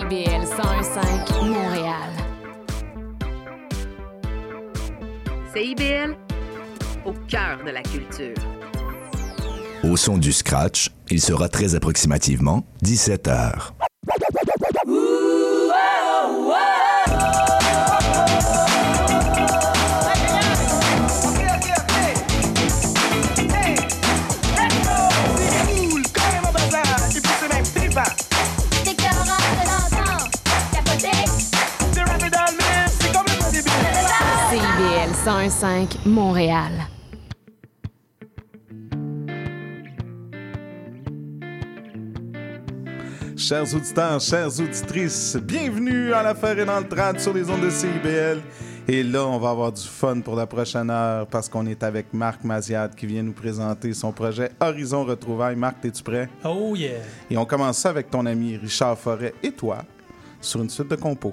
CIBL 101.5 Montréal. CIBL, au cœur de la culture. Au son du scratch, il sera très approximativement 17 heures. CIBL 101.5 Montréal. Chers auditeurs, chères auditrices, bienvenue à l'affaire et dans le trad sur les ondes de CIBL. Et là, on va avoir du fun pour la prochaine heure parce qu'on est avec Marc Maziad qui vient nous présenter son projet Horizon Retrouvailles. Marc, es-tu prêt? Oh yeah! Et on commence ça avec ton ami Richard Forêt et toi sur une suite de compos.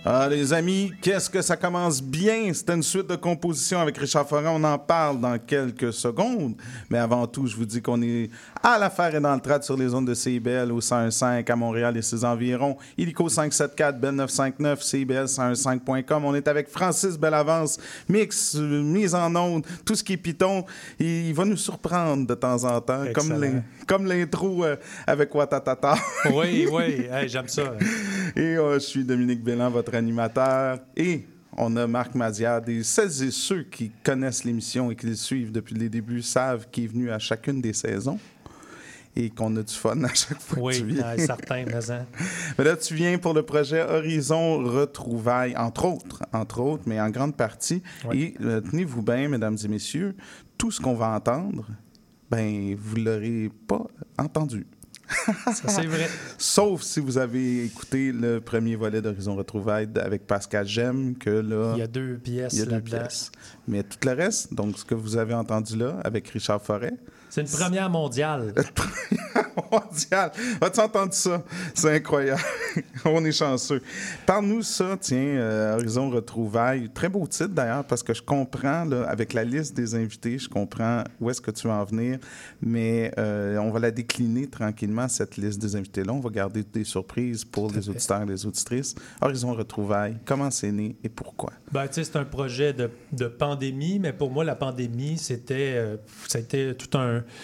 Ah, les amis, qu'est-ce que ça commence bien? C'était une suite de compositions avec Richard Forêt. On en parle dans quelques secondes. Mais avant tout, je vous dis qu'on est à l'affaire et dans le trad sur les ondes de CIBL au 101.5 à Montréal et ses environs. Illico 574, Bell 959, CIBL101.5.com. On est avec Francis Bellavance, mix, mise en onde, tout ce qui est Python. Il va nous surprendre de temps en temps, comme l'intro avec Watatata. Oui, hey, j'aime ça. Et je suis Dominique Bélan, votre animateur. Et on a Marc Maziad. Et celles et ceux qui connaissent l'émission et qui le suivent depuis les débuts savent qu'il est venu à chacune des saisons et qu'on a du fun à chaque fois que tu viens. Oui, certain, mais là, tu viens pour le projet Horizon Retrouvailles, entre autres, mais en grande partie. Oui. Et tenez-vous bien, mesdames et messieurs, tout ce qu'on va entendre, vous ne l'aurez pas entendu. Ça, c'est vrai. Sauf si vous avez écouté le premier volet d'Horizon Retrouvailles avec Pascal Gemme, que là... Il y a 2 pièces là-dedans. Mais tout le reste, donc ce que vous avez entendu là, avec Richard Forêt... C'est une première mondiale. Une première mondiale. As-tu entendu ça? C'est incroyable. On est chanceux. Parle-nous ça, tiens, Horizon Retrouvailles. Très beau titre, d'ailleurs, parce que je comprends, là, avec la liste des invités, je comprends où est-ce que tu veux en venir, mais on va la décliner tranquillement, cette liste des invités-là. On va garder des surprises pour les auditeurs et les auditrices. Horizon Retrouvailles, comment c'est né et pourquoi? Tu sais, c'est un projet de pandémie, mais pour moi, la pandémie, ça a été tout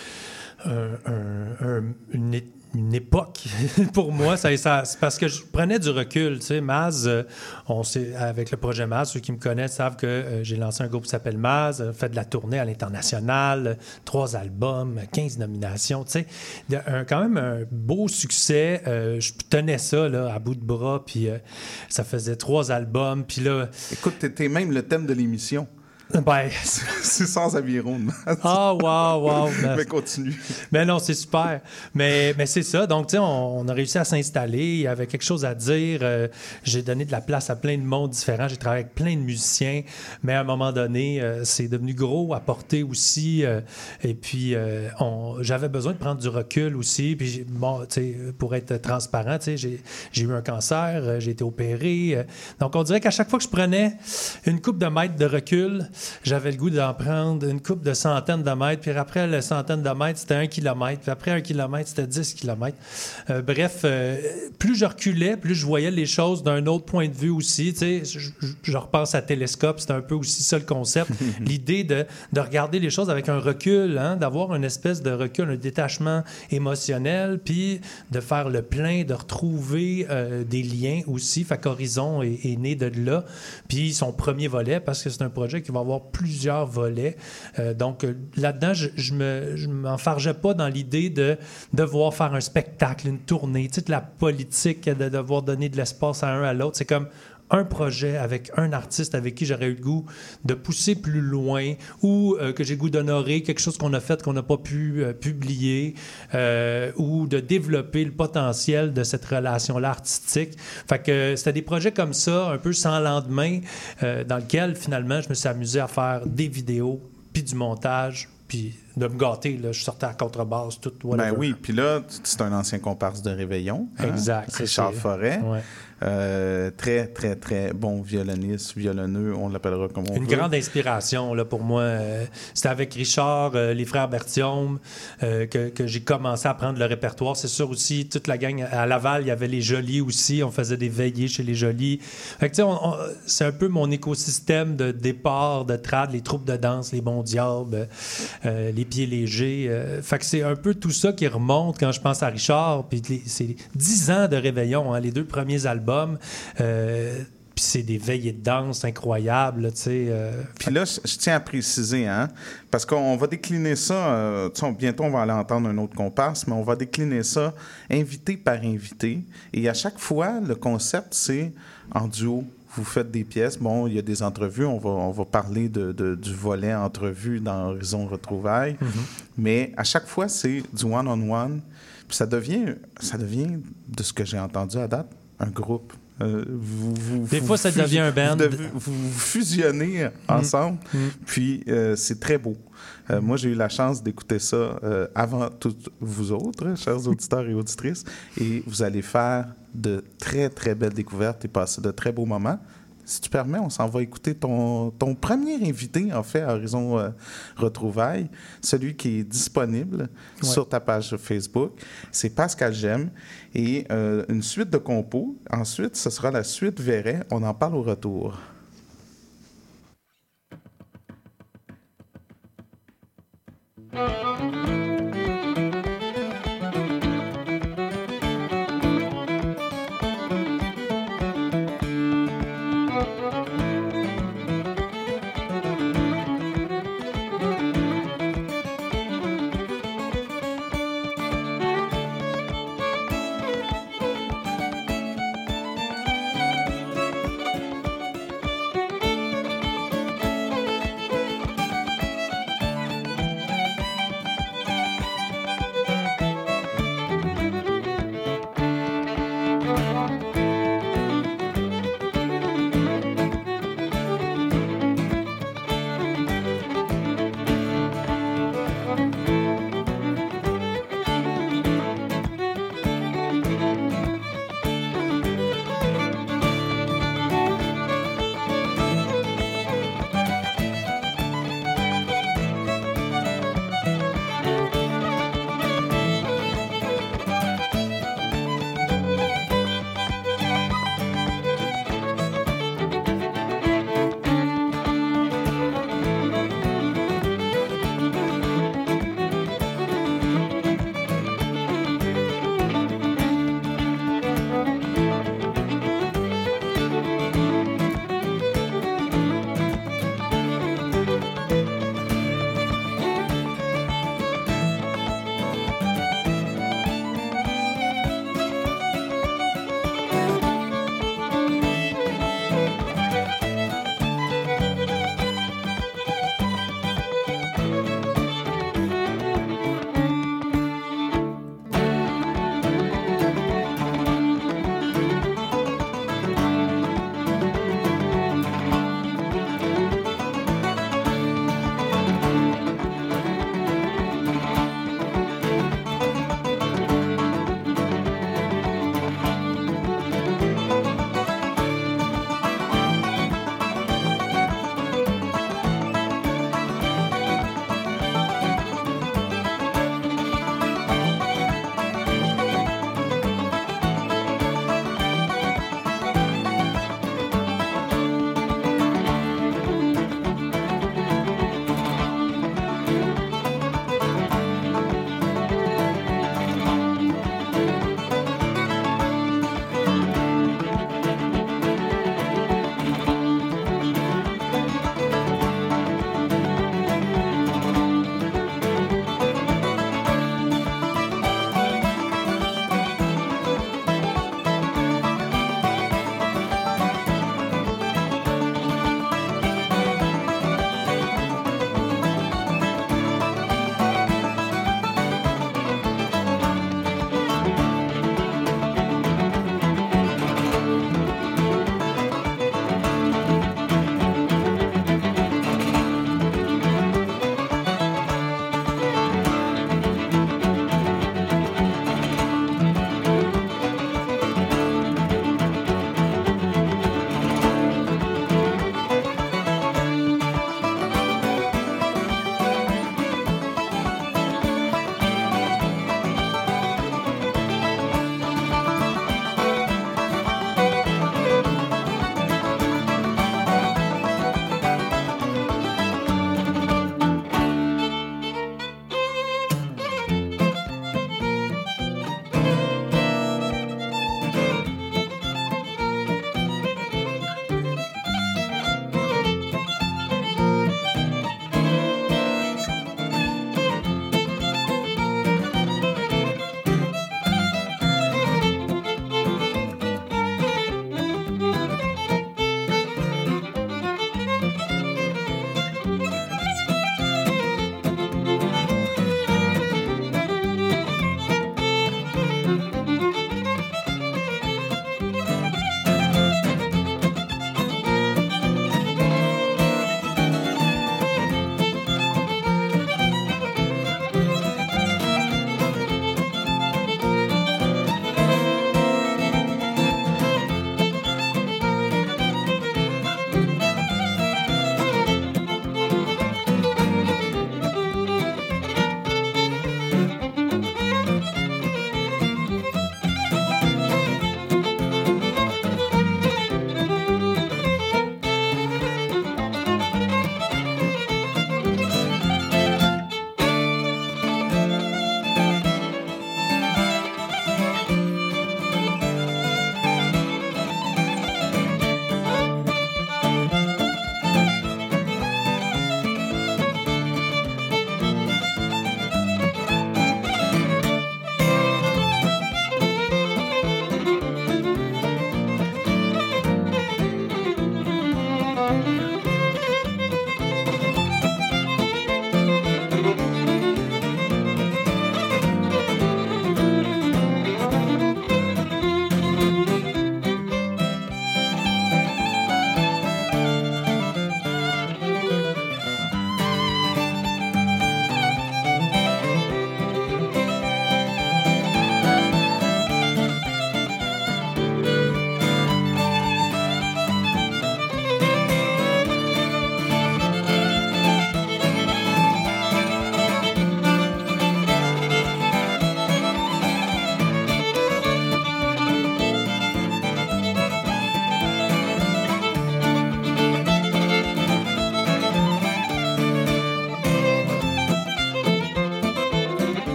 une époque pour moi. C'est parce que je prenais du recul. Tu sais, Maz, avec le projet Maz, ceux qui me connaissent savent que j'ai lancé un groupe qui s'appelle Maz, fait de la tournée à l'international, 3 albums, 15 nominations. Tu sais, quand même un beau succès. Je tenais ça là, à bout de bras, puis ça faisait 3 albums. Puis là... Écoute, t'es même le thème de l'émission. C'est sans aviron. Ah, wow. Mais continue. Mais non, c'est super. Mais c'est ça. Donc, tu sais, on a réussi à s'installer. Il y avait quelque chose à dire. J'ai donné de la place à plein de mondes différents. J'ai travaillé avec plein de musiciens. Mais à un moment donné, c'est devenu gros à porter aussi. Et puis, j'avais besoin de prendre du recul aussi. Puis, bon, tu sais, pour être transparent, tu sais, j'ai eu un cancer. J'ai été opéré. Donc, on dirait qu'à chaque fois que je prenais une couple de mètres de recul, j'avais le goût d'en prendre une couple de centaines de mètres, puis après la centaine de mètres, c'était 1 kilomètre, puis après 1 kilomètre, c'était 10 kilomètres. Bref, plus je reculais, plus je voyais les choses d'un autre point de vue aussi. Tu sais, je repense à Télescope, c'était un peu aussi ça le concept. L'idée de regarder les choses avec un recul, hein, d'avoir une espèce de recul, un détachement émotionnel, puis de faire le plein, de retrouver des liens aussi. Fait qu'Horizon est né de là. Puis son premier volet, parce que c'est un projet qui va avoir plusieurs volets. Donc, là-dedans, je m'enfargeais pas dans l'idée de devoir faire un spectacle, une tournée, tu sais, de la politique, de devoir donner de l'espace à un à l'autre. C'est comme un projet avec un artiste avec qui j'aurais eu le goût de pousser plus loin ou que j'ai le goût d'honorer quelque chose qu'on a fait, qu'on n'a pas pu publier ou de développer le potentiel de cette relation-là artistique. Fait que c'était des projets comme ça, un peu sans lendemain, dans lequel finalement je me suis amusé à faire des vidéos puis du montage, puis de me gâter. Là, je sortais à contrebasse, tout. Whatever. Ben oui, puis là, c'est un ancien comparse de Réveillon. Exact. Richard Forêt. Ouais. Très, très, très bon violoniste, violonneux, on l'appellera comme on veut. Une grande inspiration là, pour moi. C'était avec Richard, les frères Berthiaume, que j'ai commencé à prendre le répertoire. C'est sûr aussi, toute la gang à Laval, il y avait les Jolis aussi. On faisait des veillées chez les Jolis. Fait que, tu sais, c'est un peu mon écosystème de départ, de trad, les troupes de danse, les bons diables, les pieds légers. Fait que c'est un peu tout ça qui remonte quand je pense à Richard. Puis c'est 10 ans de Réveillon, hein, les 2 premiers albums. Puis c'est des veillées de danse incroyables, tu sais. Puis là, je tiens à préciser, hein, parce qu'on va décliner ça, bientôt on va aller entendre un autre comparse, mais on va décliner ça invité par invité. Et à chaque fois, le concept, c'est en duo. Vous faites des pièces. Bon, il y a des entrevues. On va parler du volet entrevue dans Horizon Retrouvailles. Mm-hmm. Mais à chaque fois, c'est du one-on-one. Puis ça devient, de ce que j'ai entendu à date, un groupe. Des fois, ça devient un band. Vous fusionnez ensemble, puis c'est très beau. Moi, j'ai eu la chance d'écouter ça avant toutes vous autres, chers auditeurs et auditrices, et vous allez faire de très, très belles découvertes et passer de très beaux moments. Si tu permets, on s'en va écouter ton premier invité, en fait, à Horizon Retrouvailles, celui qui est disponible sur ta page Facebook. C'est Pascal Gemme et une suite de compos. Ensuite, ce sera la suite Verret. On en parle au retour.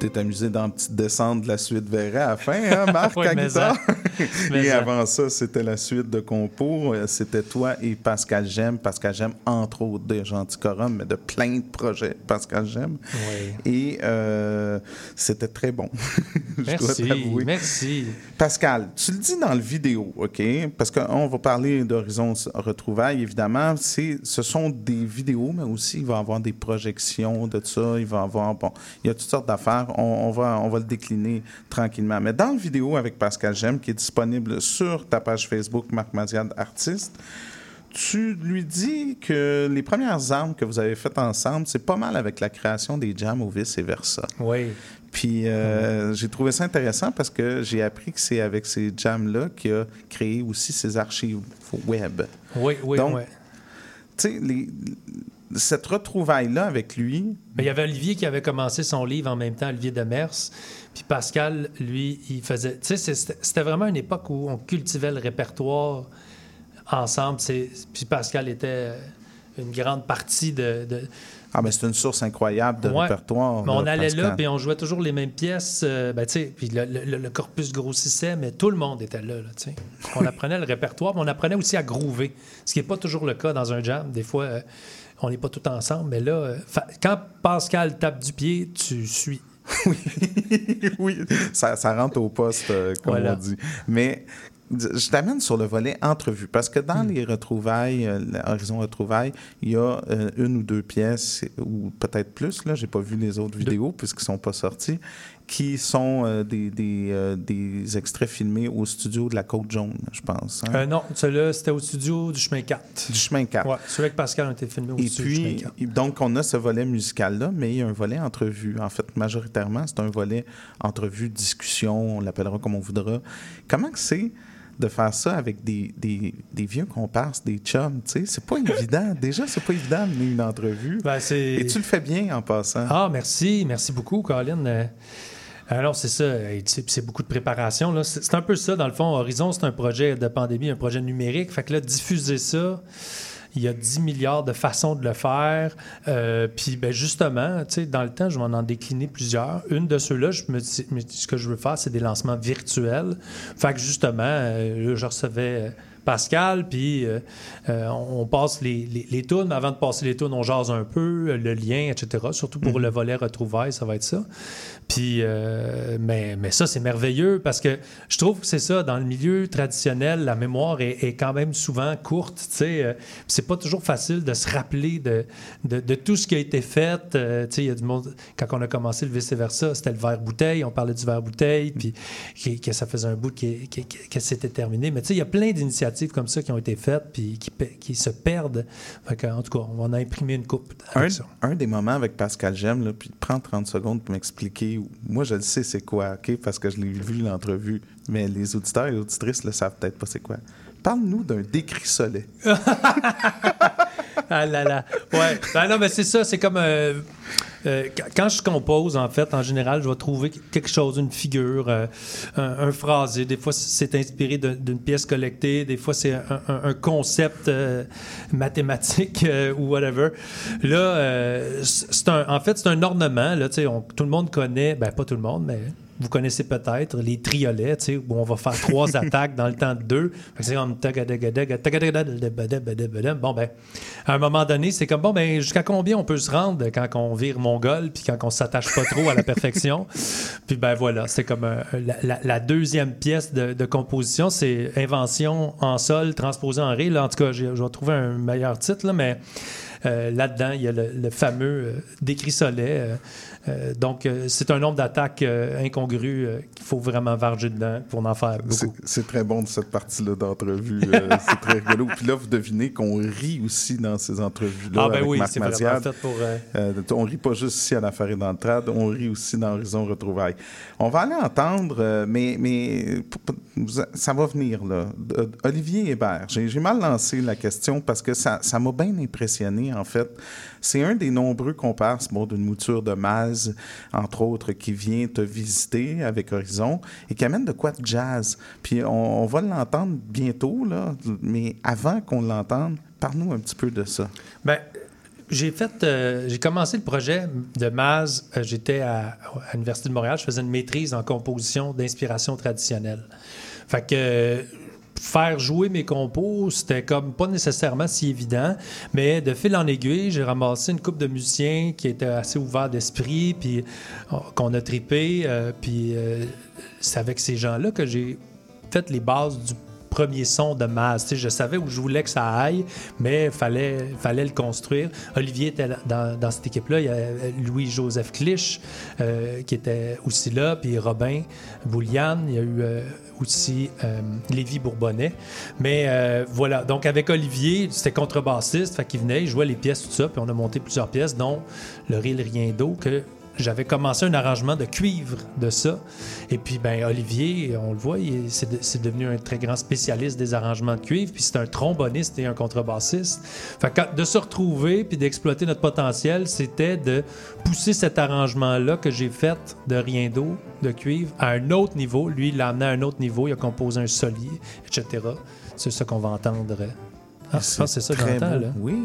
t'es amusé dans la petite descente de la suite Verret à la fin, hein, Marc, Oui, à mais guitare? Mais Et ça. avant ça, c'était la suite de compos. C'était toi et Pascal Gemme. Pascal Gemme, entre autres, de Genticorum, mais de plein de projets, Pascal Gemme. Oui. Et c'était très bon. Je dois Merci, t'avouer. merci. Pascal, tu le dis dans le vidéo, OK? Parce qu'on va parler d'Horizon Retrouvailles, évidemment. Ce sont des vidéos, mais aussi il va y avoir des projections de ça. Il va y avoir, bon, il y a toutes sortes d'affaires. On va le décliner tranquillement. Mais dans le vidéo avec Pascal Gemme, qui est disponible sur ta page Facebook, Marc Maziad, artiste, tu lui dis que les premières armes que vous avez faites ensemble, c'est pas mal avec la création des jams ou vice-versa. Oui. Puis j'ai trouvé ça intéressant parce que j'ai appris que c'est avec ces jams-là qu'il a créé aussi ses archives web. Oui, oui, Donc, oui. tu sais, cette retrouvaille-là avec lui... Mais il y avait Olivier qui avait commencé son livre en même temps, Olivier Demers. Puis Pascal, lui, il faisait... Tu sais, c'était vraiment une époque où on cultivait le répertoire ensemble. Puis Pascal était une grande partie de... Ah, mais c'est une source incroyable de répertoire. Mais on allait Pascal. là, puis on jouait toujours les mêmes pièces. Tu sais, puis le corpus grossissait, mais tout le monde était là, tu sais. On apprenait le répertoire, mais on apprenait aussi à groover, ce qui n'est pas toujours le cas dans un jam. Des fois, on n'est pas tous ensemble, mais là, quand Pascal tape du pied, tu suis. Oui, oui, ça rentre au poste, comme Voilà. on dit. Mais je t'amène sur le volet entrevue, parce que dans les retrouvailles, Horizon Retrouvailles, il y a une ou deux pièces, ou peut-être plus, là, j'ai pas vu les autres vidéos, puisqu'ils sont pas sortis, qui sont des extraits filmés au studio de la Côte-Jaune, je pense. Hein? Non, celui-là, c'était au studio du Chemin 4. Du Chemin 4. Ouais, celui avec Pascal a été filmé au Et studio du Chemin puis, 4. donc, on a ce volet musical-là, mais il y a un volet entrevue. En fait, majoritairement, c'est un volet entrevue, discussion, on l'appellera comme on voudra. Comment que c'est de faire ça avec des vieux comparses, des chums, tu sais? C'est pas évident. Déjà, c'est pas évident de mener une entrevue. Ben, Et tu le fais bien en passant. Ah, merci. Merci beaucoup, Colin. Alors, c'est ça. C'est beaucoup de préparation. Là. C'est un peu ça, dans le fond. Horizon, c'est un projet de pandémie, un projet numérique. Fait que là, diffuser ça, il y a 10 milliards de façons de le faire. Puis, ben, justement, tu sais, dans le temps, je vais en décliner plusieurs. Une de ceux-là, ce que je veux faire, c'est des lancements virtuels. Fait que, justement, là, je recevais Pascal, puis on passe les tunes. Avant de passer les tunes, on jase un peu, le lien, etc. Surtout pour le volet retrouvailles, ça va être ça. Puis, mais ça, c'est merveilleux parce que je trouve que c'est ça, dans le milieu traditionnel, la mémoire est quand même souvent courte, tu sais. C'est pas toujours facile de se rappeler de tout ce qui a été fait. Tu sais, il y a du monde, quand on a commencé le vice-versa, c'était le verre-bouteille, on parlait du verre-bouteille, puis que ça faisait un bout que c'était terminé. Mais tu sais, il y a plein d'initiatives comme ça qui ont été faites, puis qui se perdent. Fait que, en tout cas, on va en imprimer une coupe avec ça. Un des moments avec Pascal Gemme, là, puis prends 30 secondes pour m'expliquer. Moi, je le sais c'est quoi, OK? Parce que je l'ai vu l'entrevue. Mais les auditeurs et auditrices ne le savent peut-être pas c'est quoi. Parle-nous d'un décrissolet. Ah là là. Ouais. Ben non, mais c'est ça. C'est comme... quand je compose, en fait, en général, je vais trouver quelque chose, une figure, un phrasé. Des fois, c'est inspiré d'une pièce collectée. Des fois, c'est un concept mathématique ou whatever. Là, en fait, c'est un ornement. Là, tout le monde connaît... Ben, pas tout le monde, mais... Vous connaissez peut-être les triolets, tu sais, où on va faire 3 attaques dans le temps de 2. C'est comme... Bon, ben, à un moment donné, c'est comme, bon, ben, jusqu'à combien on peut se rendre quand on vire mongol puis quand on s'attache pas trop à la perfection. Puis, ben, voilà, c'est comme la deuxième pièce de composition, c'est Invention en sol, transposé en ré. Là, en tout cas, je vais trouver un meilleur titre, là, mais... là-dedans, il y a le fameux décrissolet. Donc, c'est un nombre d'attaques incongrues qu'il faut vraiment varger dedans pour en faire beaucoup. C'est très bon de cette partie-là d'entrevue. C'est très rigolo. Puis là, vous devinez qu'on rit aussi dans ces entrevues-là avec oui, Marc c'est Maziad. vraiment fait pour... On rit pas juste ici à l'affaire et dans le trad, on rit aussi dans Horizon Retrouvailles. On va aller entendre, mais ça va venir, là. Olivier Hébert, j'ai mal lancé la question parce que ça m'a bien impressionné, en fait. C'est un des nombreux comparses, d'une mouture de Maz, entre autres, qui vient te visiter avec Horizon et qui amène de quoi de jazz. Puis on va l'entendre bientôt, là, mais avant qu'on l'entende, parle-nous un petit peu de ça. Ben, j'ai commencé le projet de Maz. J'étais à l'Université de Montréal. Je faisais une maîtrise en composition d'inspiration traditionnelle. Fait que faire jouer mes compos, c'était comme pas nécessairement si évident, mais de fil en aiguille, j'ai ramassé une couple de musiciens qui étaient assez ouverts d'esprit, puis qu'on a trippé, puis c'est avec ces gens-là que j'ai fait les bases du premier son de Maz. Je savais où je voulais que ça aille, mais fallait le construire. Olivier était dans cette équipe-là. Il y a Louis-Joseph Clich qui était aussi là, puis Robin Boulian. Il y a eu aussi Lévi Bourbonnais. Mais voilà. Donc, avec Olivier, c'était contrebassiste. Fait qu'il venait, il jouait les pièces, tout ça, puis on a monté plusieurs pièces, dont le Rire Rien d'eau, que j'avais commencé un arrangement de cuivre de ça. Et puis, Olivier, on le voit, c'est devenu un très grand spécialiste des arrangements de cuivre. Puis c'est un tromboniste et un contrebassiste. Fait que de se retrouver puis d'exploiter notre potentiel, c'était de pousser cet arrangement-là que j'ai fait de Rien d'eau, de cuivre, à un autre niveau. Lui, il l'a amené à un autre niveau. Il a composé un solier, etc. C'est ça qu'on va entendre. Je pense que c'est ça que j'entends, là. Oui.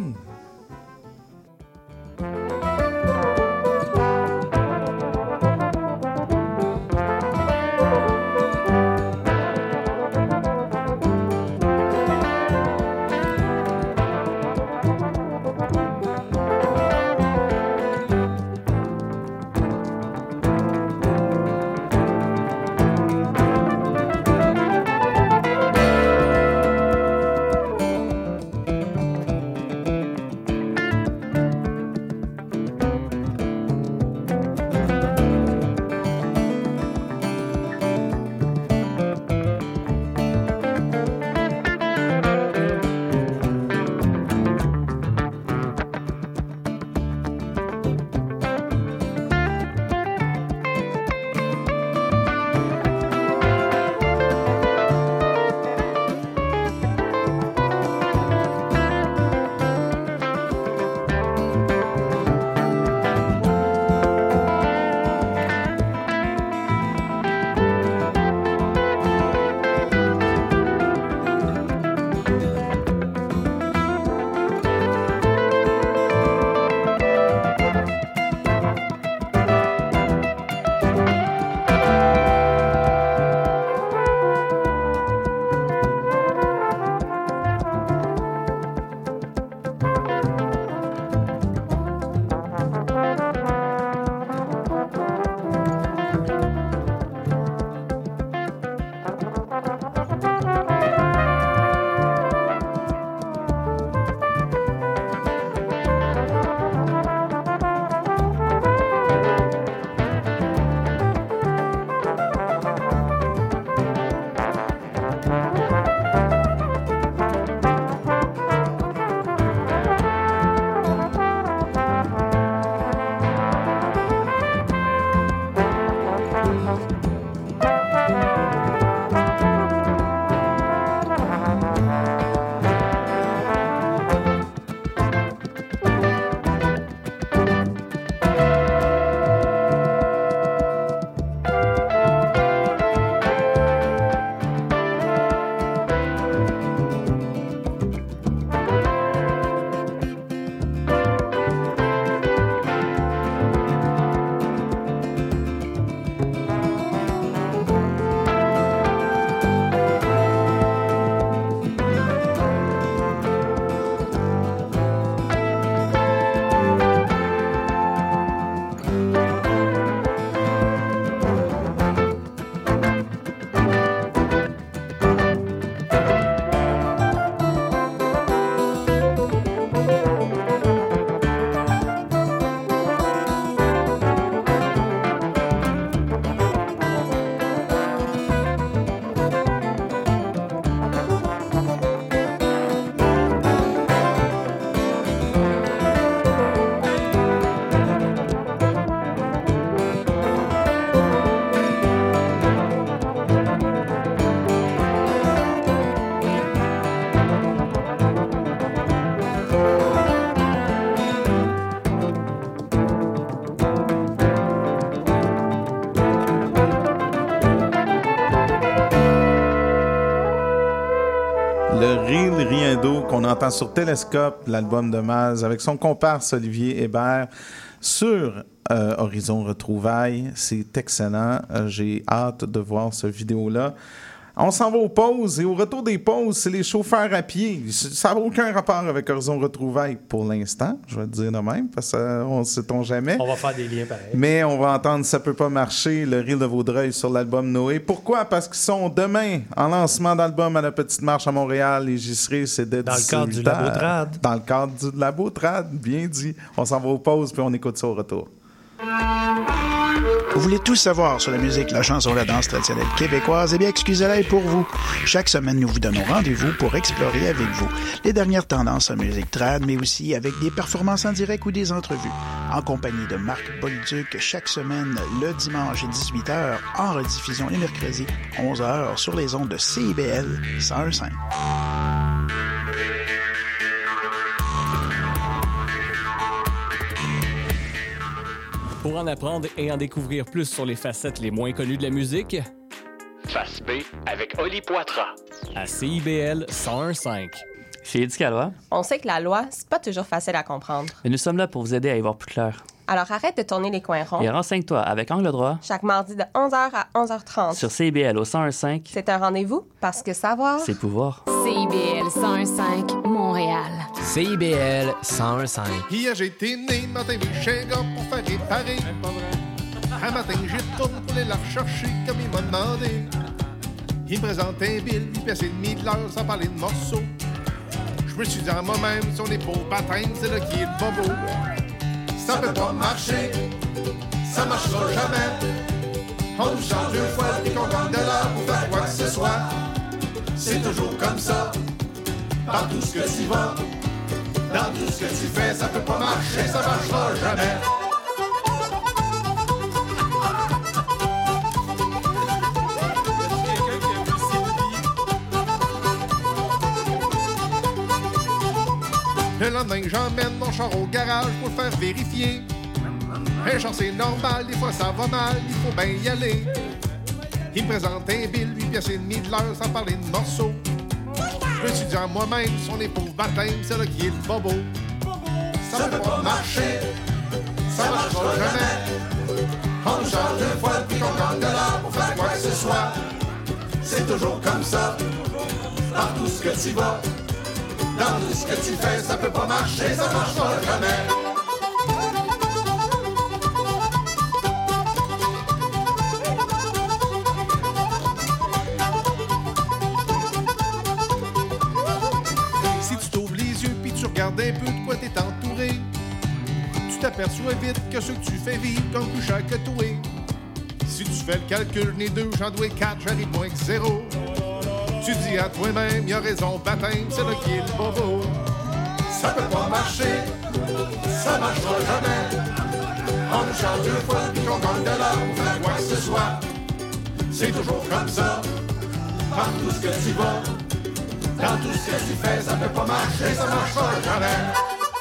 Rien d'eau qu'on entend sur Télescope, l'album de Maz, avec son comparse Olivier Hébert sur Horizon Retrouvailles. C'est excellent. J'ai hâte de voir cette vidéo-là. On s'en va aux pauses et au retour des pauses, c'est les chauffeurs à pied. Ça n'a aucun rapport avec Horizon Retrouvailles pour l'instant, je vais te dire de même, parce qu'on ne sait-on jamais. On va faire des liens pareils. Mais on va entendre Ça peut pas marcher, le Rire de Vaudreuil sur l'album Noé. Pourquoi? Parce qu'ils sont demain en lancement d'album à la Petite Marche à Montréal et j'y serai, c'est dès 18h. Dans le cadre du Labotrad. Dans le cadre du Labotrad, bien dit. On s'en va aux pauses puis on écoute ça au retour. Vous voulez tout savoir sur la musique, la chanson, la danse traditionnelle québécoise? Eh bien, excusez-la pour vous. Chaque semaine, nous vous donnons rendez-vous pour explorer avec vous les dernières tendances en musique trad, mais aussi avec des performances en direct ou des entrevues. En compagnie de Marc Bolduc, chaque semaine, le dimanche à 18h, en rediffusion les mercredis, 11h, sur les ondes de CIBL 101.5. Pour en apprendre et en découvrir plus sur les facettes les moins connues de la musique, Face B avec Oli Poitras. À CIBL 101.5. Chez Éducalois. On sait que la loi, c'est pas toujours facile à comprendre. Et nous sommes là pour vous aider à y voir plus clair. Alors arrête de tourner les coins ronds. Et renseigne-toi avec Angle droit. Chaque mardi de 11h à 11h30. Sur CIBL au 101.5. C'est un rendez-vous parce que savoir... C'est pouvoir. CIBL 101.5 Montréal. CIBL 101.5. Hier, j'ai été né, matin, mes chèques pour faire réparer. Un matin, j'y retourne pour aller la rechercher comme il m'a demandé. Il me présente un bill, 8 pièces et demie de l'heure sans parler de morceaux. Je me suis dit à moi-même, si on est pour baptême, c'est là qui est le bobo. Ça peut pas marcher, ça marchera jamais. On nous change deux fois et qu'on gagne de l'heure pour faire quoi que ce soit. C'est toujours comme ça, dans tout ce que tu vas. Dans tout ce que tu fais, ça peut pas marcher, ça marchera jamais. Le lendemain, j'emmène mon char au garage pour le faire vérifier. Un char, c'est normal, des fois ça va mal, il faut bien y aller. Il me présente un bill, 8 pièces et demie de l'heure sans parler de morceaux. Je me suis dit à moi-même, si on est pauvre baptême, c'est là qui est le bobo. Ça peut pas marcher, ça marchera jamais. On change deux fois puis qu'on gagne de l'heure pour faire quoi que ce soit. C'est toujours comme ça, dans tout ce que tu vas. Dans tout ce que tu fais, ça peut pas marcher, ça marchera jamais. Si tu t'ouvres les yeux puis tu regardes un peu de quoi t'es entouré, tu t'aperçois vite que ce que tu fais vivre comme plus cher que toi. Si tu fais le calcul, les deux, j'en dois 4, j'arrive moins que 0. Tu dis à toi-même, y'a raison, baptême, c'est là qui est le bobo. Ça peut pas marcher, ça marchera jamais. On nous change deux fois puis qu'on gagne de l'heure pour faire quoi que ce soit. C'est toujours comme ça, par tout ce que tu vas. Dans tout ce que tu fais, ça peut pas marcher, ça marchera jamais.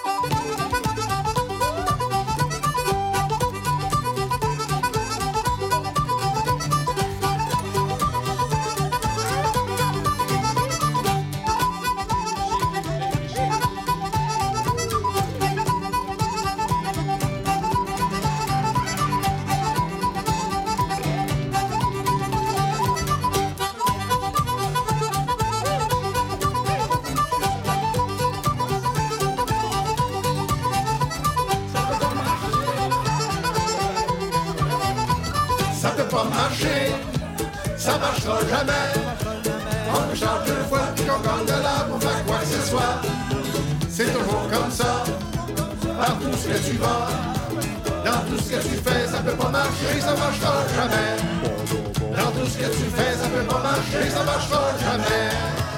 Ça marchera jamais. On nous change deux fois puis qu'on gagne de l'heure pour faire quoi que ce soit. C'est toujours comme ça, dans tout ce que tu vas. Dans tout ce que tu fais, ça peut pas marcher, ça marchera jamais. Dans tout ce que tu fais, ça peut pas marcher, ça marchera jamais.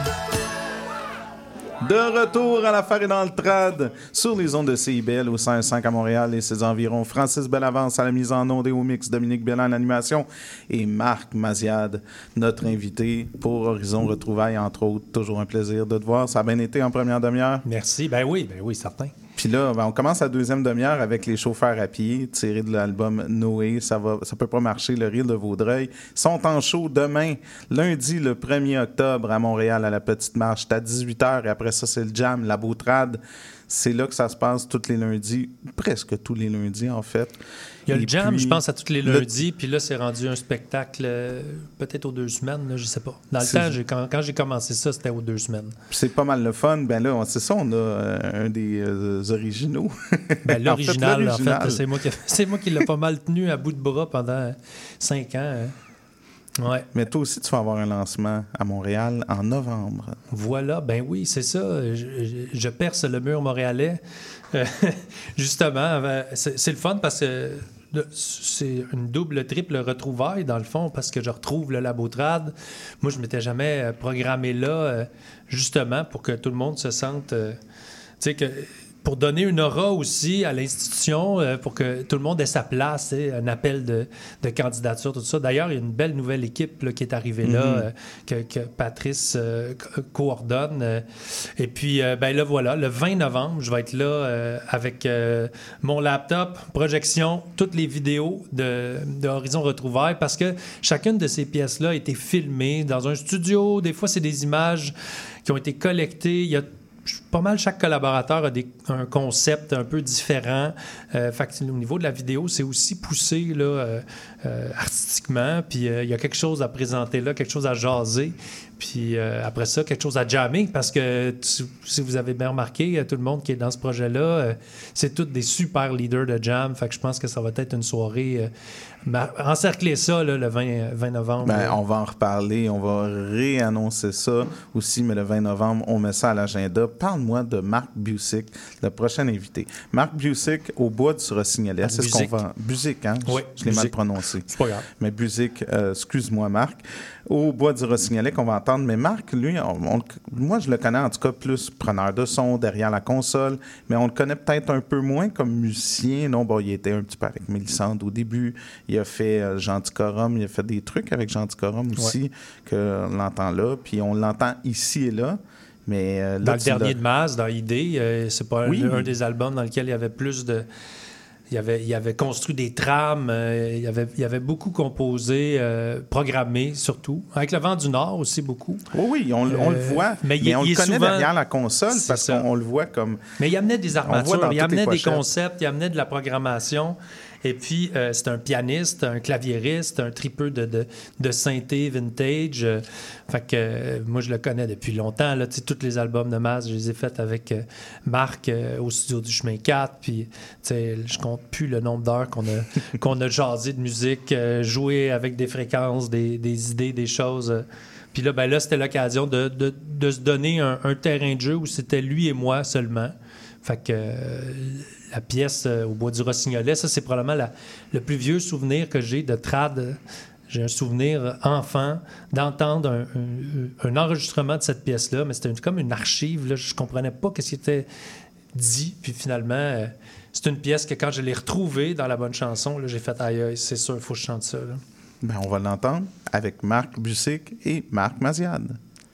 De retour à l'affaire et dans le trad sur les ondes de CIBL au 105 à Montréal et ses environs. Francis Bellavance à la mise en onde et au mix, Dominique Belland à l'animation et Marc Maziad, notre invité pour Horizon Retrouvailles, entre autres. Toujours un plaisir de te voir. Ça a bien été en première demi-heure? Merci. Ben oui, certain. Puis là, on commence la deuxième demi-heure avec les chauffeurs à pied, tirés de l'album Noé. Ça peut pas marcher, le rire de Vaudreuil. Ils sont en show demain, lundi, le 1er octobre, à Montréal, à la Petite Marche. C'est à 18h et après ça, c'est le jam, la Beautrade. C'est là que ça se passe tous les lundis, presque tous les lundis, en fait. Il y a le jam, je pense, à tous les lundis, puis là, c'est rendu un spectacle peut-être aux 2 semaines, là, je sais pas. Dans le temps, quand j'ai commencé ça, c'était aux 2 semaines. C'est pas mal le fun. Ben là, c'est ça, on a un des originaux. Ben, l'original, en fait, c'est moi qui l'ai pas mal tenu à bout de bras pendant 5 ans. Ouais. Mais toi aussi, tu vas avoir un lancement à Montréal en novembre. Voilà, ben oui, c'est ça. Je perce le mur montréalais. Justement, c'est le fun parce que c'est une double, triple retrouvaille, dans le fond, parce que je retrouve le Labautrade. Moi, je m'étais jamais programmé là, justement, pour que tout le monde se sente... tu sais, que... pour donner une aura aussi à l'institution, pour que tout le monde ait sa place, un appel de candidature, tout ça. D'ailleurs, il y a une belle nouvelle équipe là, qui est arrivée là, que Patrice coordonne. Et puis, ben là, voilà, le 20 novembre, je vais être là avec mon laptop, projection, toutes les vidéos de Horizon Retrouvailles, parce que chacune de ces pièces-là a été filmée dans un studio. Des fois, c'est des images qui ont été collectées. Il y a pas mal, chaque collaborateur a un concept un peu différent. Fait que au niveau de la vidéo, c'est aussi poussé là, artistiquement. Puis il y a quelque chose à présenter là, quelque chose à jaser. Puis après ça, quelque chose à jammer, parce que si vous avez bien remarqué, tout le monde qui est dans ce projet-là, c'est tous des super leaders de jam. Fait que je pense que ça va être une soirée... encercler ça là, le 20 novembre. Ben, on va en reparler, on va réannoncer ça aussi, mais le 20 novembre, on met ça à l'agenda. Parle-moi de Marc Busick, le prochain invité. Marc Busick au Bois du Rossignolet. C'est ce qu'on va... Busick, hein? Oui, je l'ai mal prononcé. C'est pas grave. Mais Busick, excuse-moi Marc, au Bois du Rossignolet qu'on va entendre. Mais Marc, lui, moi je le connais en tout cas plus preneur de son derrière la console, mais on le connaît peut-être un peu moins comme musicien. Non, bon, il était un petit peu avec Mélissande au début. Il a fait Gentilcorum, il a fait des trucs avec Gentilcorum aussi, qu'on l'entend là. Puis on l'entend ici et là. Mais, là, dans le dernier de Maz, dans Idée, c'est pas un des albums dans lequel il y avait plus de... Il avait construit des trames, il avait beaucoup composé, programmé surtout. Avec Le Vent du Nord aussi beaucoup. Oui, on le voit, mais on le connaît souvent derrière la console parce qu'on le voit comme... Mais il amenait des armatures, il amenait des concepts, il amenait de la programmation. Et puis, c'est un pianiste, un claviériste, un tripeux de synthé vintage. Fait que moi, je le connais depuis longtemps. Là, tous les albums de Maz, je les ai faits avec Marc au studio du Chemin 4. Puis, je compte plus le nombre d'heures qu'on a jasé de musique, joué avec des fréquences, des idées, des choses. Puis là, ben là, c'était l'occasion de se donner un terrain de jeu où c'était lui et moi seulement. Fait que la pièce au Bois du Rossignolet, ça, c'est probablement le plus vieux souvenir que j'ai de trad. J'ai un souvenir enfant d'entendre un enregistrement de cette pièce-là, mais c'était comme une archive. Là, je comprenais pas ce qui était dit. Puis finalement, c'est une pièce que quand je l'ai retrouvée dans La Bonne Chanson, là, j'ai fait « Aïe, c'est sûr, il faut que je chante ça. » Ben, on va l'entendre avec Marc Busick et Marc Maziad.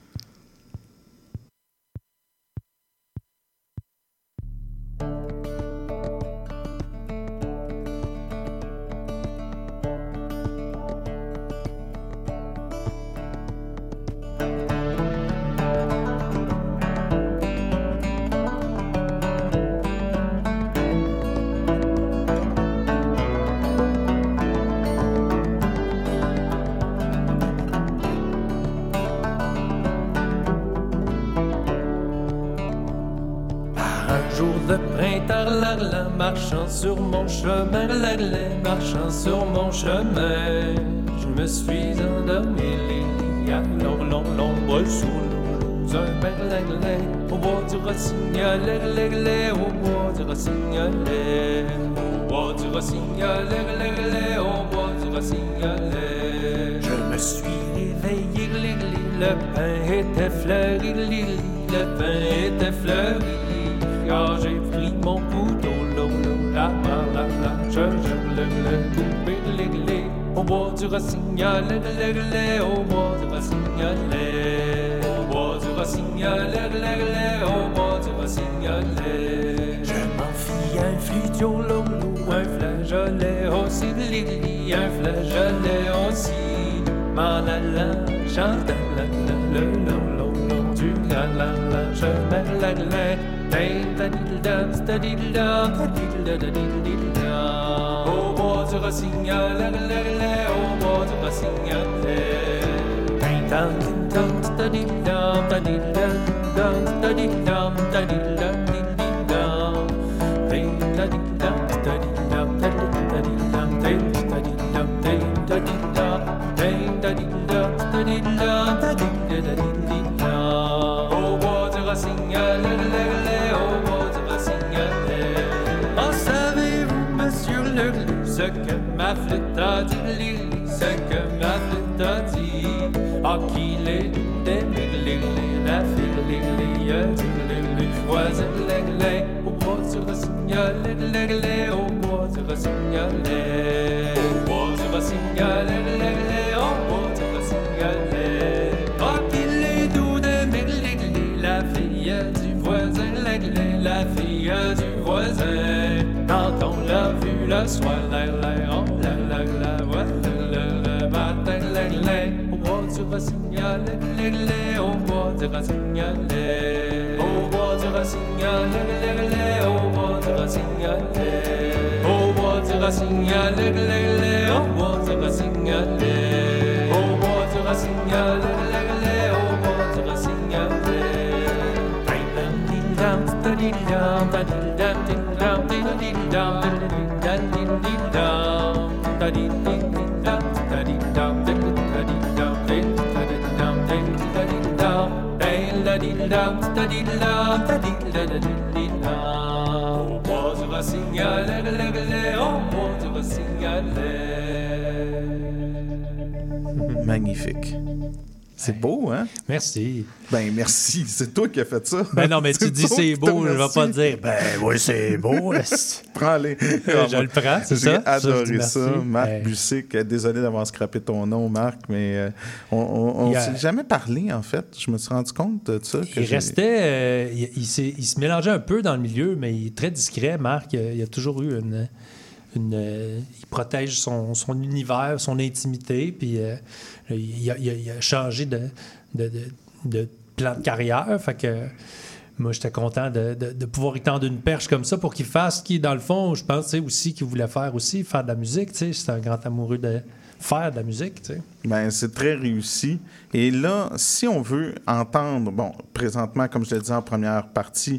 Marchant sur mon chemin, marchant sur mon chemin, je me suis endormi, alors l'ombre sous nous, un berlin, au bois du Rossignolet, au bois du Rossignolet, au bois du Rossignolet, au bois du Rossignolet. Je me suis réveillé, le pain était fleuri, le pain était fleuri, car j'ai pris mon couteau. Je le coupé, au bois du Rossignolet, au bois du Rossignolet, au bois du Rossignolet, au bois du Rossignolet. Je tiololo, un flageolet aussi, lili, un flageolet aussi. M'en allant, chante le long du la je mets la la. Au bois du rossignol, au bois du rossignol. Au bois du rossignol, au bois du rossignol. En savez-vous, monsieur le loup, ce que ma flûte a dit, Lili, ce que ma flûte a dit? Ah, qu'il est doux d'aimer Lili, la fille Lili, du voisin Lili, au bois du rossignol, Lili, au bois du rossignol, au bois du rossignol, Lili, au bois du rossignol. Ah, qu'il est doux d'aimer Lili, la fille du voisin Lili, la fille du voisin. Quand on l'a vu le soir, on la le matin, au bois du rossignol, au bois du rossignol, au bois du rossignol, au bois du rossignol, au bois du rossignol, au bois du rossignol, au bois du rossignol, au bois du rossignol. Au bois du rossignol, au bois du rossignol. Magnifique. C'est beau, hein? Merci. Ben, merci. C'est toi qui as fait ça. Ben non, mais tu dis c'est beau, je vais pas dire. Ben oui, c'est beau. Prends-les. Je le prends, c'est ça? J'ai adoré ça. Merci. Marc Bussic, désolé d'avoir scrappé ton nom, Marc, mais on s'est jamais parlé, en fait. Je me suis rendu compte de ça. Il restait... il se mélangeait un peu dans le milieu, mais il est très discret, Marc. Il a toujours eu il protège son univers, son intimité, puis il a changé de plan de carrière. Fait que moi, j'étais content de pouvoir y tendre une perche comme ça pour qu'il fasse ce qui, dans le fond, je pense aussi qu'il voulait faire de la musique. C'est un grand amoureux de faire de la musique. T'sais. Ben, c'est très réussi. Et là, si on veut entendre, bon, présentement, comme je l'ai dit en première partie,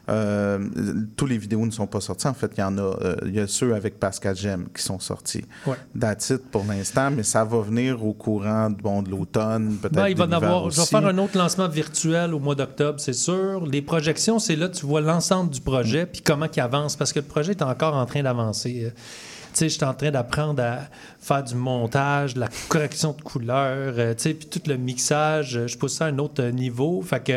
tous les vidéos ne sont pas sorties. En fait, il y a ceux avec Pascal Gemme qui sont sortis. Ouais. That's it pour l'instant, mais ça va venir au courant de l'automne, peut-être ben, il va de l'hiver aussi. Je vais faire un autre lancement virtuel au mois d'octobre, c'est sûr. Les projections, c'est là tu vois l'ensemble du projet puis comment il avance, parce que le projet est encore en train d'avancer. Tu sais, je suis en train d'apprendre à faire du montage, de la correction de couleurs, tu sais, puis tout le mixage, je pousse ça à un autre niveau. Fait que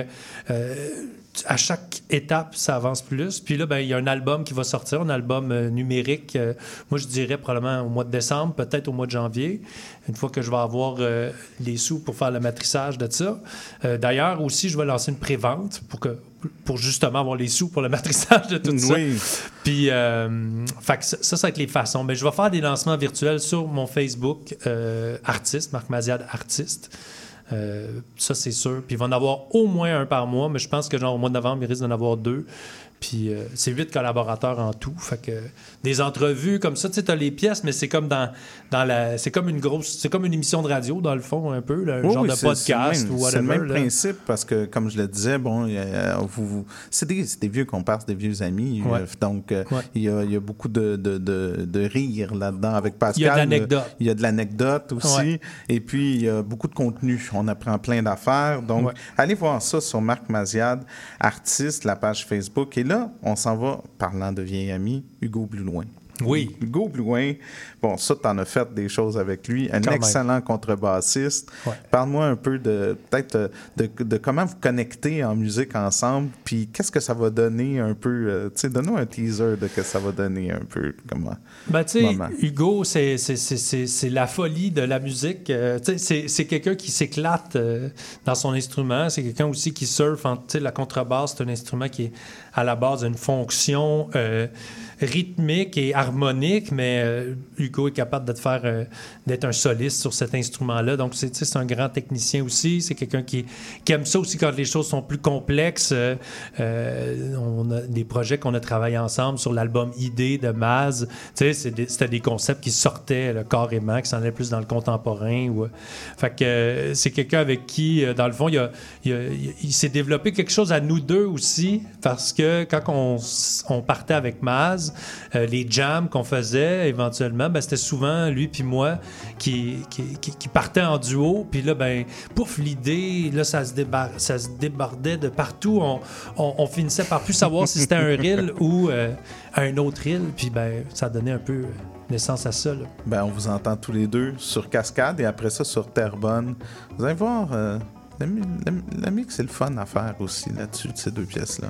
à chaque étape, ça avance plus. Puis là, ben, il y a un album qui va sortir, un album numérique. Moi, je dirais probablement au mois de décembre, peut-être au mois de janvier, une fois que je vais avoir les sous pour faire le matrissage de ça. D'ailleurs, aussi, je vais lancer une pré-vente pour justement avoir les sous pour le matrissage de tout ça. Puis, fait que ça va être les façons. Mais je vais faire des lancements virtuels sur mon Facebook artiste, Marc Maziad Artiste. Ça, c'est sûr. Puis il va en avoir au moins un par mois, mais je pense que genre au mois de novembre, il risque d'en avoir 2. Puis c'est 8 collaborateurs en tout. Fait que des entrevues comme ça, tu sais, t'as les pièces, mais c'est comme c'est comme une émission de radio, dans le fond, un peu, là, genre de podcast ou whatever. C'est le même principe, parce que, comme je le disais, bon, c'est des vieux comparses, des vieux amis. Ouais. Donc, il y a beaucoup de rire là-dedans avec Pascal. Il y a de l'anecdote. Il y a de l'anecdote aussi. Ouais. Et puis, il y a beaucoup de contenu. On apprend plein d'affaires. Donc, allez voir ça sur Marc Maziad, artiste, la page Facebook. Et là, on s'en va, parlant de vieil ami, Hugo Blouin. Oui. Hugo Blouin, bon, ça, tu en as fait des choses avec lui. Un Quand excellent contrebassiste. Ouais. Parle-moi un peu peut-être de comment vous connectez en musique ensemble, puis qu'est-ce que ça va donner un peu. Tu sais, donne-nous un teaser de ce que ça va donner un peu. Ben, tu sais, Hugo, c'est la folie de la musique. Tu sais, c'est quelqu'un qui s'éclate dans son instrument. C'est quelqu'un aussi qui surfe. Tu sais, la contrebasse, c'est un instrument qui est à la base d'une fonction rythmique et harmonique, mais Hugo est capable d'être un soliste sur cet instrument-là. Donc, c'est un grand technicien aussi. C'est quelqu'un qui aime ça aussi quand les choses sont plus complexes. On a des projets qu'on a travaillé ensemble sur l'album Idée de Maz. Tu sais, c'était des concepts qui sortaient là, carrément, qui s'en allaient plus dans le contemporain. Fait que c'est quelqu'un avec qui, dans le fond, il s'est développé quelque chose à nous deux aussi, parce que quand on partait avec Maz, les jams qu'on faisait éventuellement, ben, c'était souvent lui puis moi qui partaient en duo, puis là, ben, pouf, l'idée, là, ça se débordait de partout. On finissait par plus savoir si c'était un reel ou un autre reel, puis ben, ça donnait un peu naissance à ça. Là. Ben, on vous entend tous les deux sur Cascade et après ça sur Terrebonne. Vous allez voir, la mix, c'est le fun à faire aussi là-dessus, de ces deux pièces-là.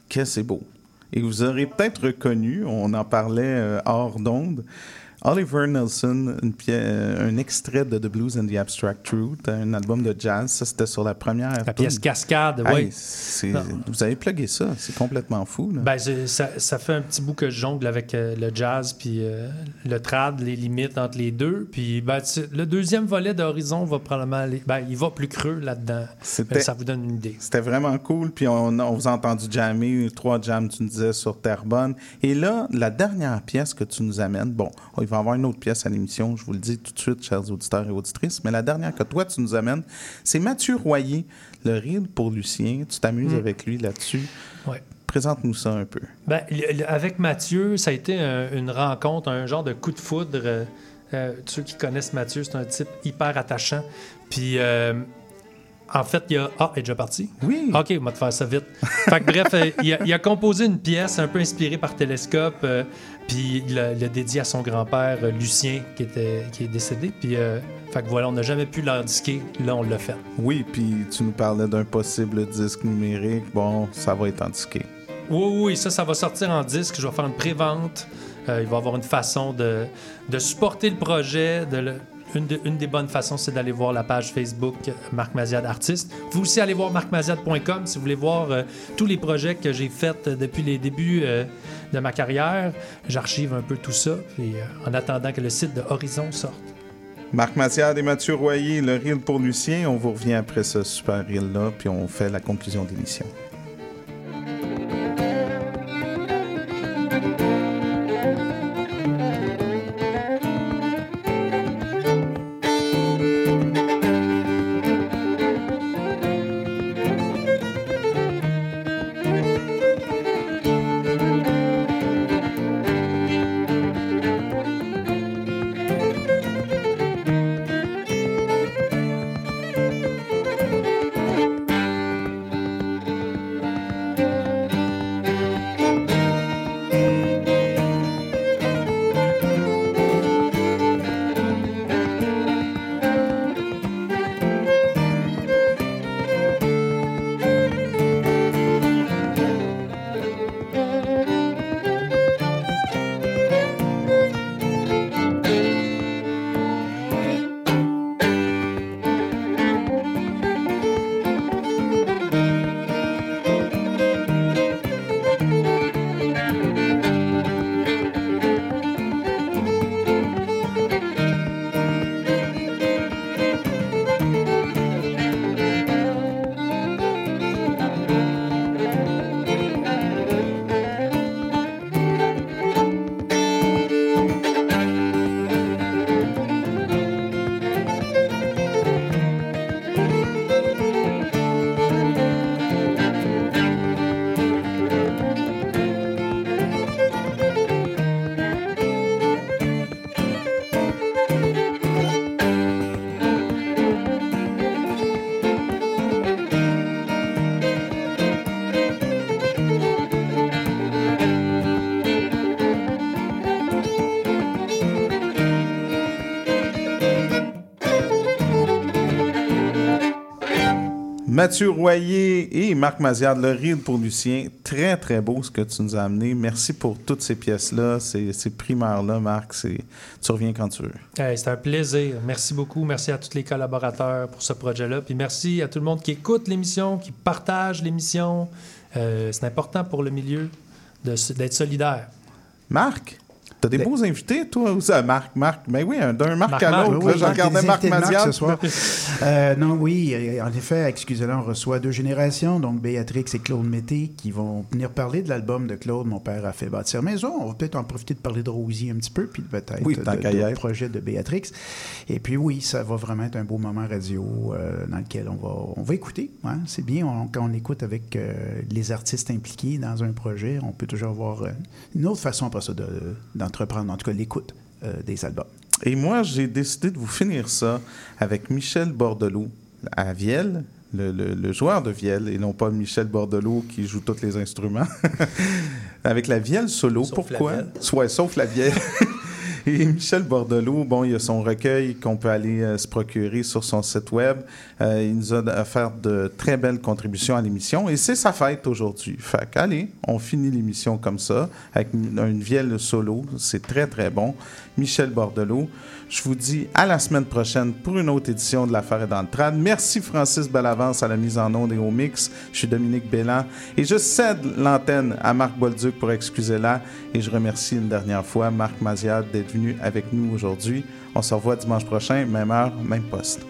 que c'est beau. Et vous aurez peut-être reconnu, on en parlait hors d'onde, Oliver Nelson, un extrait de The Blues and the Abstract Truth, un album de jazz. Ça, c'était sur la première. La pièce Cascade, oui. Vous avez plugué ça, c'est complètement fou. Là. Ben, ça fait un petit bout que je jongle avec le jazz puis le trad, les limites entre les deux. Puis ben, le deuxième volet d'Horizon va probablement aller. Ben, il va plus creux là-dedans. Ça vous donne une idée. C'était vraiment cool. Puis on vous a entendu jammer, 3 jams, tu nous disais, sur Terrebonne. Et là, la dernière pièce que tu nous amènes, bon, il va y avoir une autre pièce à l'émission, je vous le dis tout de suite, chers auditeurs et auditrices, mais la dernière que toi, tu nous amènes, c'est Mathieu Royer, le ride pour Lucien. Tu t'amuses avec lui là-dessus. Oui. Présente-nous ça un peu. Ben, avec Mathieu, ça a été une rencontre, un genre de coup de foudre. Ceux qui connaissent Mathieu, c'est un type hyper attachant. Puis... en fait, il est déjà parti? Oui. OK, on va te faire ça vite. Fait que bref, il a composé une pièce un peu inspirée par Télescope, puis il l'a dédié à son grand-père, Lucien, qui est décédé. Puis, fait que voilà, on n'a jamais pu l'en disquer. Là, on l'a fait. Oui, puis tu nous parlais d'un possible disque numérique. Bon, ça va être en disqué. Oui, ça va sortir en disque. Je vais faire une pré-vente. Il va y avoir une façon de supporter le projet, Une des bonnes façons, c'est d'aller voir la page Facebook Marc Maziad Artiste. Vous pouvez aussi aller voir marcmaziad.com si vous voulez voir tous les projets que j'ai faits depuis les débuts de ma carrière. J'archive un peu tout ça, puis en attendant que le site de Horizon sorte. Marc Maziad et Mathieu Royer, le reel pour Lucien. On vous revient après ce super reel-là, puis on fait la conclusion de l'émission. Mathieu Royer et Marc Maziad, le reel pour Lucien. Très, très beau ce que tu nous as amené. Merci pour toutes ces pièces-là, ces primeurs-là, Marc. Tu reviens quand tu veux. C'est un plaisir. Merci beaucoup. Merci à tous les collaborateurs pour ce projet-là. Puis merci à tout le monde qui écoute l'émission, qui partage l'émission. C'est important pour le milieu d'être solidaire. Marc? T'as des beaux invités, toi aussi? Marc. Ben oui, d'un Marc à l'autre. Oui, je regardais Marc Maziad ce soir. Non, oui, en effet, excusez-le, on reçoit 2 générations, donc Béatrix et Claude Mété, qui vont venir parler de l'album de Claude. Mon père a fait bâtir maison. On va peut-être en profiter de parler de Rosie un petit peu, puis peut-être du projet de Béatrix. Et puis oui, ça va vraiment être un beau moment radio dans lequel on va écouter. Hein? C'est bien, quand on écoute avec les artistes impliqués dans un projet, on peut toujours avoir une autre façon après ça d'entreprendre, en tout cas l'écoute des albums. Et moi, j'ai décidé de vous finir ça avec Michel Bordelot à Vielle, le joueur de vielle, et non pas Michel Bordelot qui joue tous les instruments, avec la vielle solo. Sauf pourquoi? La vielle. Sauf la vielle. Et Michel Bordelot, bon, il y a son recueil qu'on peut aller se procurer sur son site web. Il nous a offert de très belles contributions à l'émission et c'est sa fête aujourd'hui. Fait qu'allez, on finit l'émission comme ça, avec une vielle solo. C'est très, très bon. Michel Bordelot. Je vous dis à la semaine prochaine pour une autre édition de l'Affaire est dans le trad. Merci Francis Bellavance à la mise en onde et au mix. Je suis Dominique Bélan et je cède l'antenne à Marc Bolduc pour Excusez-la et je remercie une dernière fois Marc Maziad d'être venu avec nous aujourd'hui. On se revoit dimanche prochain, même heure, même poste.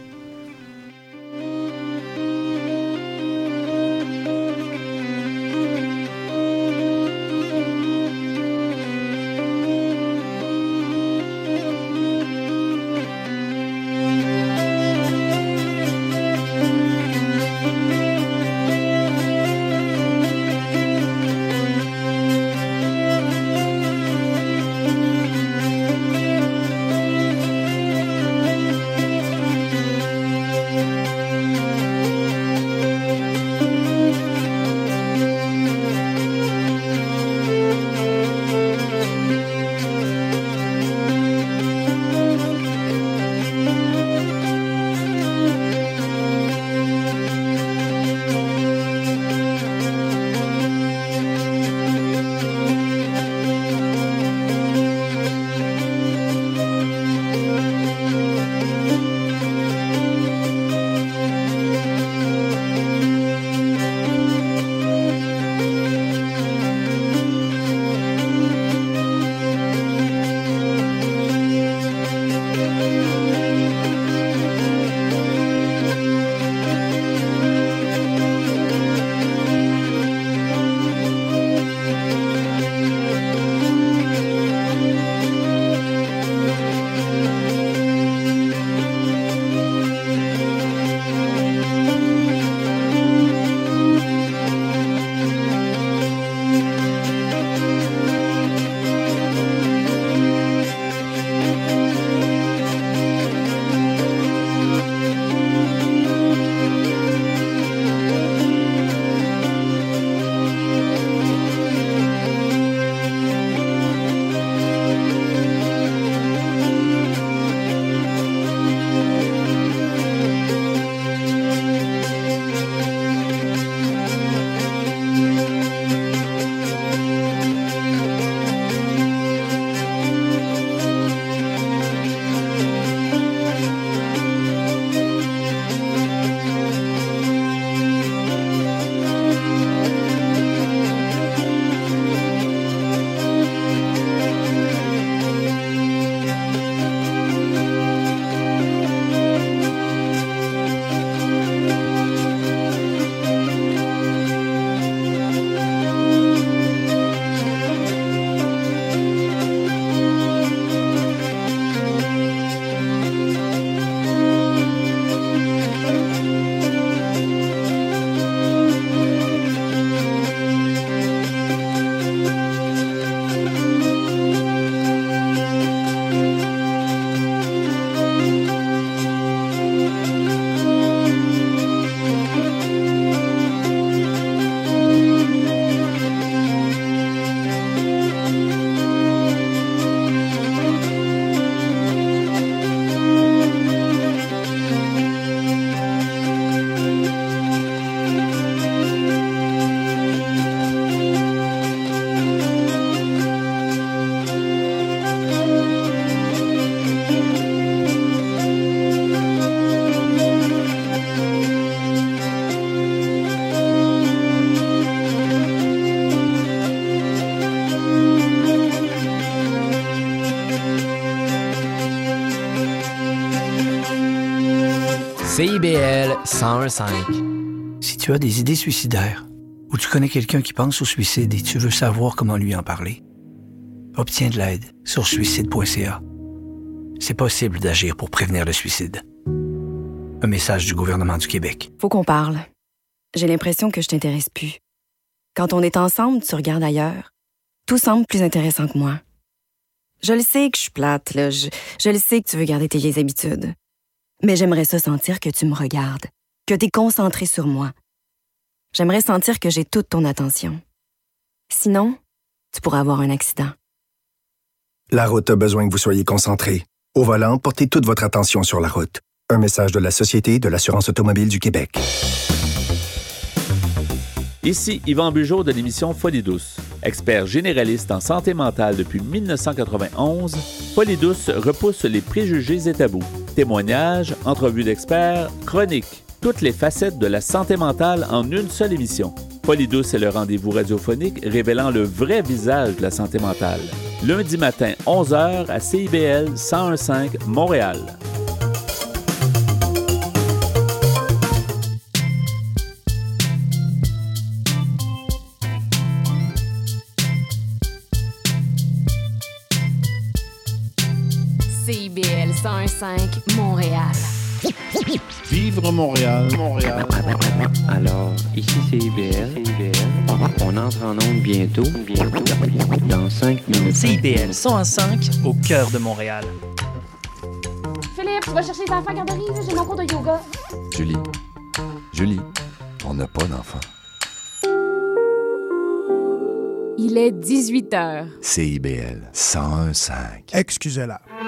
CIBL 101.5. Si tu as des idées suicidaires ou tu connais quelqu'un qui pense au suicide et tu veux savoir comment lui en parler, obtiens de l'aide sur suicide.ca. C'est possible d'agir pour prévenir le suicide. Un message du gouvernement du Québec. Faut qu'on parle. J'ai l'impression que je t'intéresse plus. Quand on est ensemble, tu regardes ailleurs. Tout semble plus intéressant que moi. Je le sais que je suis plate, là. Je le sais que tu veux garder tes vieilles habitudes. Mais j'aimerais ça sentir que tu me regardes, que t'es concentré sur moi. J'aimerais sentir que j'ai toute ton attention. Sinon, tu pourrais avoir un accident. La route a besoin que vous soyez concentré. Au volant, portez toute votre attention sur la route. Un message de la Société de l'assurance automobile du Québec. Ici Yvan Bugeaud de l'émission Folie douce. Expert généraliste en santé mentale depuis 1991, Folie douce repousse les préjugés et tabous. Témoignages, entrevues d'experts, chroniques. Toutes les facettes de la santé mentale en une seule émission. Folie douce est le rendez-vous radiophonique révélant le vrai visage de la santé mentale. Lundi matin, 11h à CIBL 101.5 Montréal. CIBL 101.5 Montréal. Vivre Montréal. Alors, ici CIBL. On entre en onde bientôt. Dans 5 minutes. CIBL 101.5 au cœur de Montréal. Philippe, tu vas chercher les enfants à garderie, j'ai mon cours de yoga. Julie, on n'a pas d'enfant. Il est 18h. CIBL 101.5. Excusez-la.